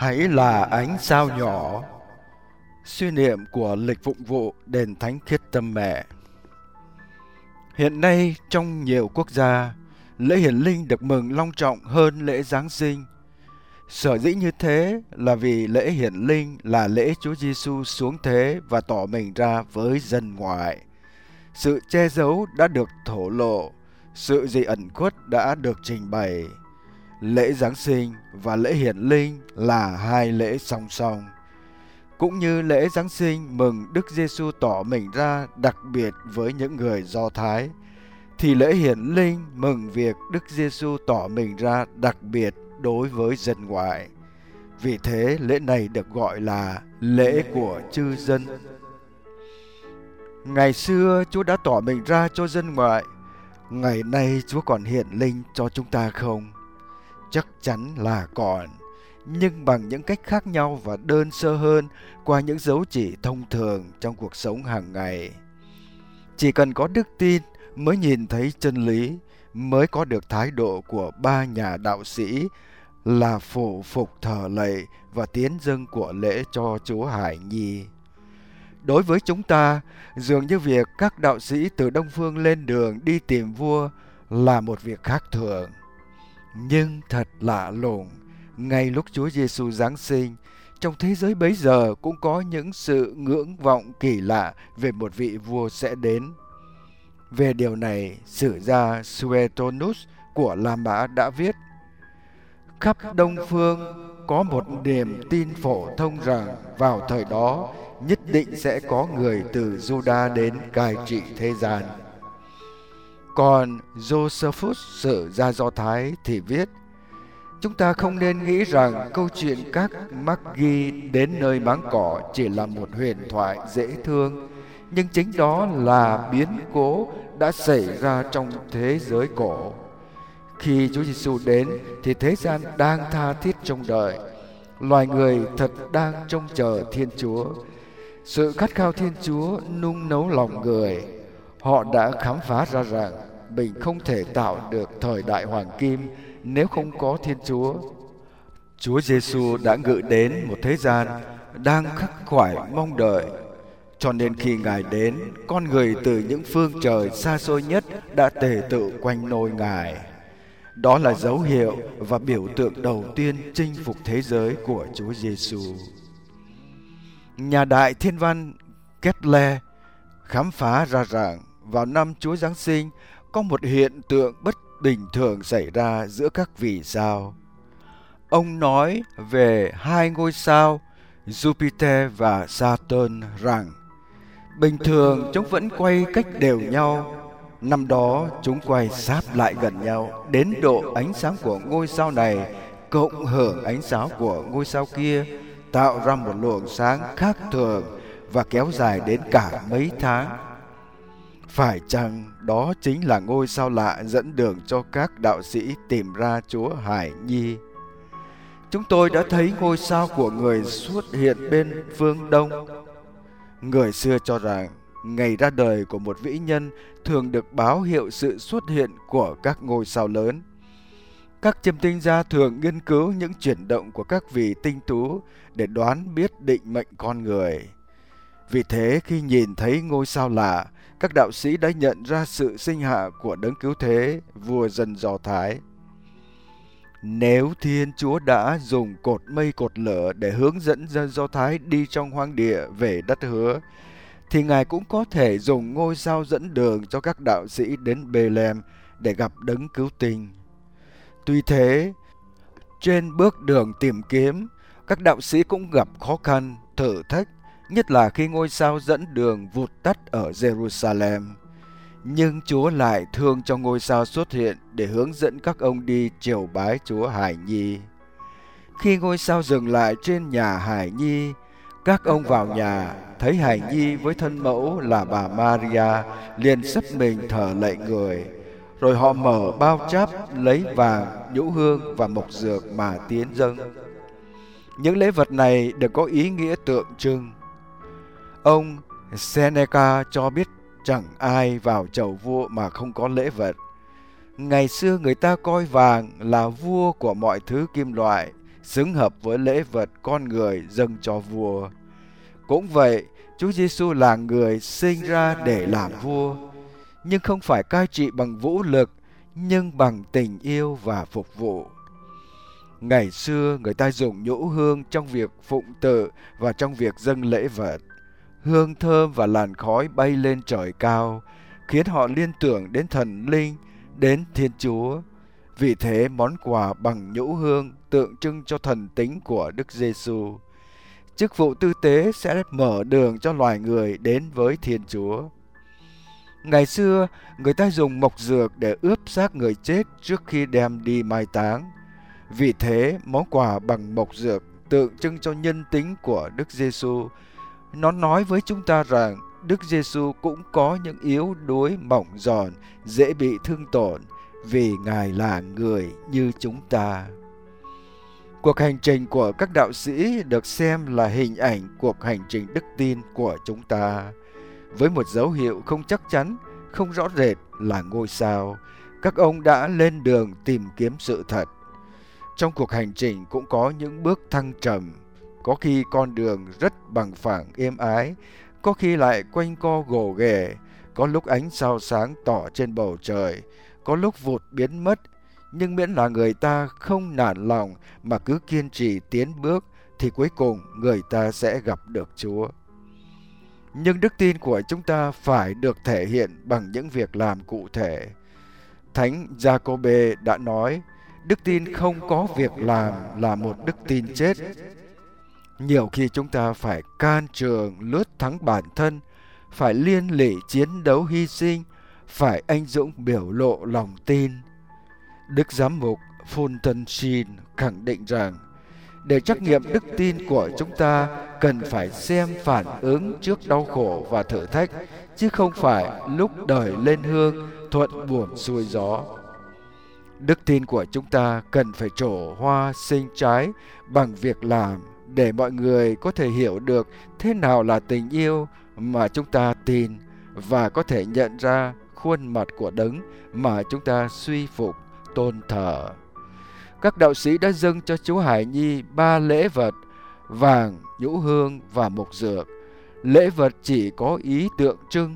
Hãy là ánh sao nhỏ. Suy niệm của lịch phụng vụ đền Thánh Khiết Tâm Mẹ. Hiện nay trong nhiều quốc gia, lễ hiển linh được mừng long trọng hơn lễ Giáng sinh. Sở dĩ như thế là vì lễ hiển linh là lễ Chúa Giêsu xuống thế và tỏ mình ra với dân ngoại. Sự che giấu đã được thổ lộ, sự gì ẩn khuất đã được trình bày. Lễ Giáng sinh và lễ hiển linh là hai lễ song song. Cũng như lễ Giáng sinh mừng Đức Giêsu tỏ mình ra đặc biệt với những người Do Thái, thì lễ hiển linh mừng việc Đức Giêsu tỏ mình ra đặc biệt đối với dân ngoại. Vì thế lễ này được gọi là lễ của chư dân. Ngày xưa Chúa đã tỏ mình ra cho dân ngoại, ngày nay Chúa còn hiển linh cho chúng ta không? Chắc chắn là còn, nhưng bằng những cách khác nhau và đơn sơ hơn qua những dấu chỉ thông thường trong cuộc sống hàng ngày. Chỉ cần có đức tin mới nhìn thấy chân lý, mới có được thái độ của ba nhà đạo sĩ là phổ phục thờ lạy và tiến dâng của lễ cho Chúa Hải Nhi. Đối với chúng ta, dường như việc các đạo sĩ từ Đông Phương lên đường đi tìm vua là một việc khác thường. Nhưng thật lạ lùng, ngay lúc Chúa Giêsu Giáng sinh, trong thế giới bấy giờ cũng có những sự ngưỡng vọng kỳ lạ về một vị vua sẽ đến. Về điều này, sử gia Suetonius của La Mã đã viết: khắp Đông Phương có một niềm tin phổ thông rằng vào thời đó nhất định sẽ có người từ Juda đến cai trị thế gian. Còn Josephus, sử gia Do Thái thì viết: chúng ta không nên nghĩ rằng câu chuyện các Magi đến nơi máng cỏ chỉ là một huyền thoại dễ thương, nhưng chính đó là biến cố đã xảy ra trong thế giới cổ. Khi Chúa Giêsu đến thì thế gian đang tha thiết trông đợi. Loài người thật đang trông chờ Thiên Chúa. Sự khát khao Thiên Chúa nung nấu lòng người. Họ đã khám phá ra rằng mình không thể tạo được thời đại hoàng kim nếu không có Thiên Chúa. Chúa Giêsu đã ngự đến một thế gian đang khắc khoải mong đợi. Cho nên khi Ngài đến, con người từ những phương trời xa xôi nhất đã tề tựu quanh nôi Ngài. Đó là dấu hiệu và biểu tượng đầu tiên chinh phục thế giới của Chúa Giêsu. Nhà đại thiên văn Kepler khám phá ra rằng vào năm Chúa Giáng sinh có một hiện tượng bất bình thường xảy ra giữa các vì sao. Ông nói về hai ngôi sao Jupiter và Saturn rằng bình thường chúng vẫn quay cách đều nhau. Năm đó chúng quay sáp lại gần nhau đến độ ánh sáng của ngôi sao này cộng hưởng ánh sáng của ngôi sao kia, tạo ra một luồng sáng khác thường và kéo dài đến cả mấy tháng. Phải chăng đó chính là ngôi sao lạ dẫn đường cho các đạo sĩ tìm ra Chúa Hải Nhi? Chúng tôi đã thấy ngôi sao của người xuất hiện bên phương Đông. Người xưa cho rằng ngày ra đời của một vĩ nhân thường được báo hiệu sự xuất hiện của các ngôi sao lớn. Các chiêm tinh gia thường nghiên cứu những chuyển động của các vị tinh tú để đoán biết định mệnh con người. Vì thế khi nhìn thấy ngôi sao lạ, các đạo sĩ đã nhận ra sự sinh hạ của đấng cứu thế, vua dân Do Thái. Nếu Thiên Chúa đã dùng cột mây cột lửa để hướng dẫn dân Do Thái đi trong hoang địa về đất hứa, thì Ngài cũng có thể dùng ngôi sao dẫn đường cho các đạo sĩ đến Bethlehem để gặp đấng cứu tinh. Tuy thế, trên bước đường tìm kiếm, các đạo sĩ cũng gặp khó khăn, thử thách, nhất là khi ngôi sao dẫn đường vụt tắt ở Jerusalem. Nhưng Chúa lại thương cho ngôi sao xuất hiện để hướng dẫn các ông đi triều bái Chúa Hải Nhi. Khi ngôi sao dừng lại trên nhà Hải Nhi, các ông vào nhà thấy Hải Nhi với thân mẫu là bà Maria liền sấp mình thờ lạy người. Rồi họ mở bao cháp lấy vàng, nhũ hương và mộc dược mà tiến dâng. Những lễ vật này đều có ý nghĩa tượng trưng. Ông Seneca cho biết chẳng ai vào chầu vua mà không có lễ vật. Ngày xưa người ta coi vàng là vua của mọi thứ kim loại, xứng hợp với lễ vật con người dâng cho vua. Cũng vậy, Chúa Giêsu là người sinh ra để làm vua, nhưng không phải cai trị bằng vũ lực, nhưng bằng tình yêu và phục vụ. Ngày xưa, người ta dùng nhũ hương trong việc phụng tự và trong việc dâng lễ vật. Hương thơm và làn khói bay lên trời cao, khiến họ liên tưởng đến thần linh, đến Thiên Chúa. Vì thế, món quà bằng nhũ hương tượng trưng cho thần tính của Đức Giêsu. Chức vụ tư tế sẽ mở đường cho loài người đến với Thiên Chúa. Ngày xưa, người ta dùng mộc dược để ướp xác người chết trước khi đem đi mai táng. Vì thế, món quà bằng mộc dược tượng trưng cho nhân tính của Đức Giêsu. Nó nói với chúng ta rằng Đức Giêsu cũng có những yếu đuối mỏng giòn, dễ bị thương tổn, vì Ngài là người như chúng ta. Cuộc hành trình của các đạo sĩ được xem là hình ảnh cuộc hành trình đức tin của chúng ta. Với một dấu hiệu không chắc chắn, không rõ rệt là ngôi sao, các ông đã lên đường tìm kiếm sự thật. Trong cuộc hành trình cũng có những bước thăng trầm, có khi con đường rất bằng phẳng êm ái, có khi lại quanh co gồ ghề, có lúc ánh sao sáng tỏ trên bầu trời, có lúc vụt biến mất. Nhưng miễn là người ta không nản lòng mà cứ kiên trì tiến bước, thì cuối cùng người ta sẽ gặp được Chúa. Nhưng đức tin của chúng ta phải được thể hiện bằng những việc làm cụ thể. Thánh Giacôbê đã nói, đức tin không có việc làm là một đức tin chết. Nhiều khi chúng ta phải can trường lướt thắng bản thân, phải liên lỉ chiến đấu hy sinh, phải anh dũng biểu lộ lòng tin. Đức Giám mục Fontaine khẳng định rằng, để trắc nghiệm đức tin của chúng ta cần phải xem phản ứng trước đau khổ và thử thách, chứ không phải lúc đời lên hương thuận buồm xuôi gió. Đức tin của chúng ta cần phải trổ hoa sinh trái bằng việc làm, để mọi người có thể hiểu được thế nào là tình yêu mà chúng ta tin, và có thể nhận ra khuôn mặt của Đấng mà chúng ta suy phục tôn thờ. Các đạo sĩ đã dâng cho Chúa Hài Nhi 3 lễ vật: vàng, nhũ hương và mộc dược. Lễ vật chỉ có ý tượng trưng.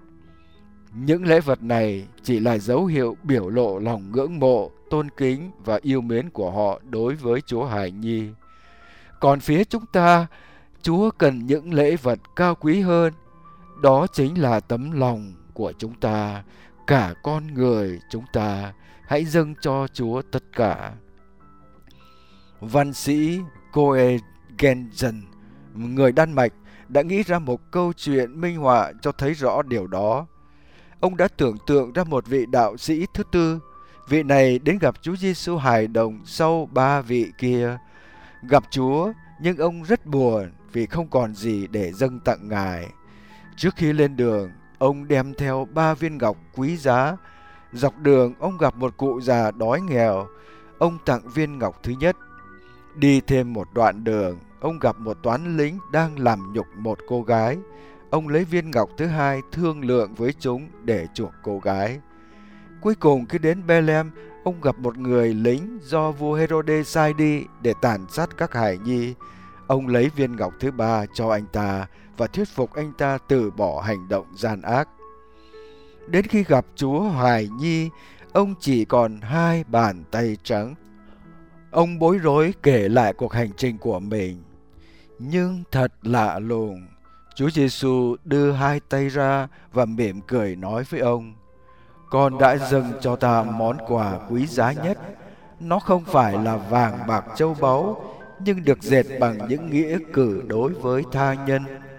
Những lễ vật này chỉ là dấu hiệu biểu lộ lòng ngưỡng mộ, tôn kính và yêu mến của họ đối với Chúa Hài Nhi. Còn phía chúng ta, Chúa cần những lễ vật cao quý hơn. Đó chính là tấm lòng của chúng ta, cả con người chúng ta. Hãy dâng cho Chúa tất cả. Văn sĩ Koe Gensen, người Đan Mạch, đã nghĩ ra một câu chuyện minh họa cho thấy rõ điều đó. Ông đã tưởng tượng ra một vị đạo sĩ thứ tư. Vị này đến gặp Chúa Giêsu hài đồng sau 3 vị kia. Gặp Chúa, nhưng ông rất buồn vì không còn gì để dâng tặng Ngài. Trước khi lên đường, ông đem theo 3 viên ngọc quý giá. Dọc đường, ông gặp một cụ già đói nghèo. Ông tặng viên ngọc thứ nhất. Đi thêm một đoạn đường, ông gặp một toán lính đang làm nhục một cô gái. Ông lấy viên ngọc thứ hai thương lượng với chúng để chuộc cô gái. Cuối cùng khi đến Bethlehem, ông gặp một người lính do vua Herode sai đi để tàn sát các hài nhi. Ông lấy viên ngọc thứ ba cho anh ta và thuyết phục anh ta từ bỏ hành động gian ác. Đến khi gặp Chúa Hài Nhi, ông chỉ còn 2 bàn tay trắng. Ông bối rối kể lại cuộc hành trình của mình. Nhưng thật lạ lùng, Chúa Giêsu đưa 2 tay ra và mỉm cười nói với ông: "Con đã dâng cho ta món quà quý giá nhất. Nó không phải là vàng bạc châu báu, nhưng được dệt bằng những nghĩa cử đối với tha nhân."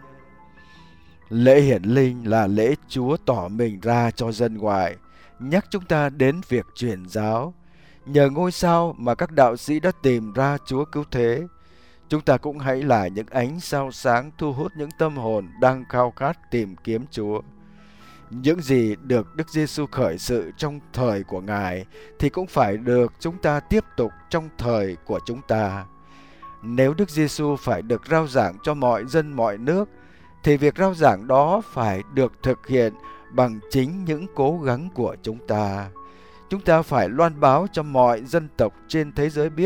Lễ hiển linh là lễ Chúa tỏ mình ra cho dân ngoại, nhắc chúng ta đến việc truyền giáo. Nhờ ngôi sao mà các đạo sĩ đã tìm ra Chúa cứu thế, chúng ta cũng hãy là những ánh sao sáng thu hút những tâm hồn đang khao khát tìm kiếm Chúa. Những gì được Đức Giêsu khởi sự trong thời của Ngài thì cũng phải được chúng ta tiếp tục trong thời của chúng ta. Nếu Đức Giêsu phải được rao giảng cho mọi dân mọi nước, thì việc rao giảng đó phải được thực hiện bằng chính những cố gắng của chúng ta. Chúng ta phải loan báo cho mọi dân tộc trên thế giới biết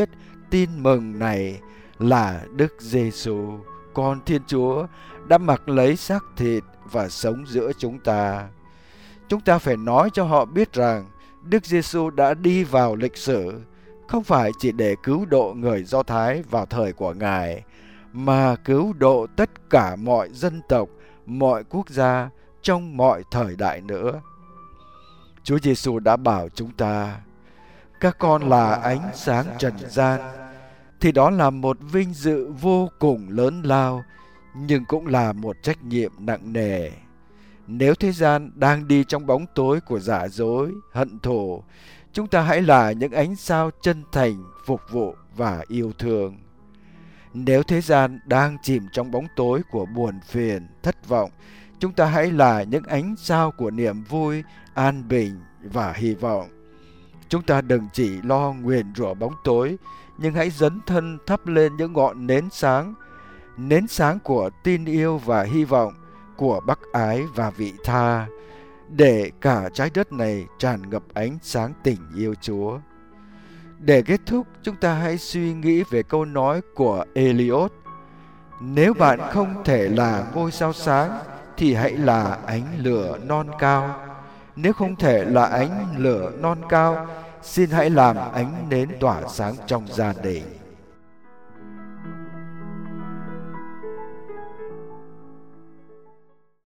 tin mừng này là Đức Giêsu, con Thiên Chúa, đã mặc lấy xác thịt và sống giữa chúng ta. Chúng ta phải nói cho họ biết rằng Đức Giêsu đã đi vào lịch sử, không phải chỉ để cứu độ người Do Thái vào thời của Ngài, mà cứu độ tất cả mọi dân tộc, mọi quốc gia trong mọi thời đại nữa. Chúa Giêsu đã bảo chúng ta: các con là ánh sáng trần gian, thì đó là một vinh dự vô cùng lớn lao, nhưng cũng là một trách nhiệm nặng nề. Nếu thế gian đang đi trong bóng tối của giả dối, hận thù, chúng ta hãy là những ánh sao chân thành, phục vụ và yêu thương. Nếu thế gian đang chìm trong bóng tối của buồn phiền, thất vọng, chúng ta hãy là những ánh sao của niềm vui, an bình và hy vọng. Chúng ta đừng chỉ lo nguyền rủa bóng tối, nhưng hãy dấn thân thắp lên những ngọn nến sáng của tin yêu và hy vọng, của bác ái và vị tha, để cả trái đất này tràn ngập ánh sáng tình yêu Chúa. Để kết thúc, chúng ta hãy suy nghĩ về câu nói của Eliot: nếu bạn không thể là ngôi sao sáng, thì hãy là ánh lửa non cao. Nếu không thể là ánh lửa non cao, xin hãy làm ánh nến tỏa sáng trong gia đình.